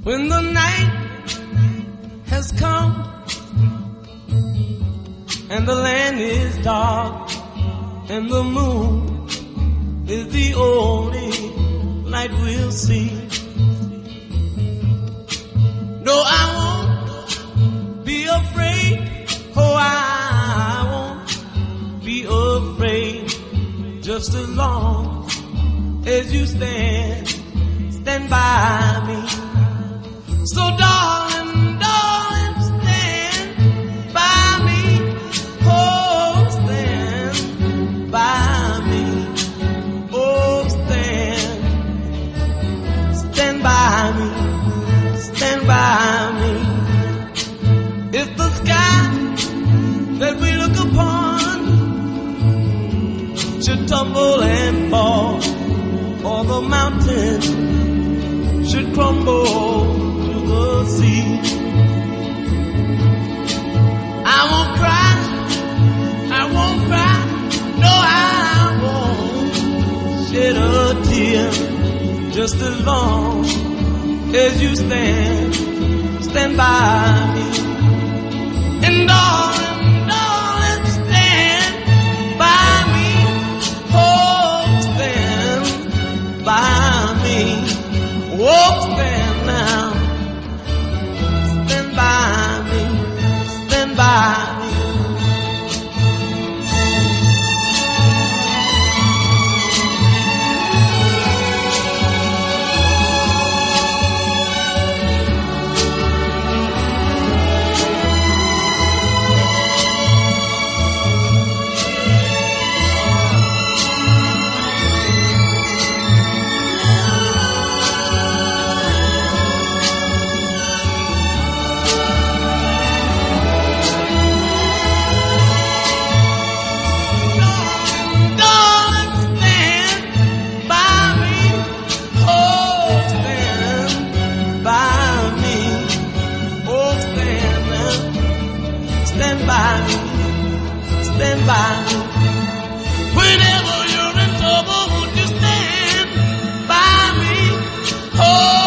When the night has come and the land is dark and the moon is the only light we'll see. No, I won't be afraid. Oh, I won't be afraid. Just as long as you stand by me. So darling, darling, stand by me. Oh, stand by me. Oh, stand by me. Stand by me. If the sky that we look upon should tumble and fall, or the mountain should crumble to the sea, I won't cry, I won't cry, no, I won't shed a tear, just as long as you stand by me. And darling, darling, stand by me. Oh, stand by me. Oh, stand now. Stand by me. Stand by me. Stand by me. Whenever you're in trouble, won't you stand by me? Oh.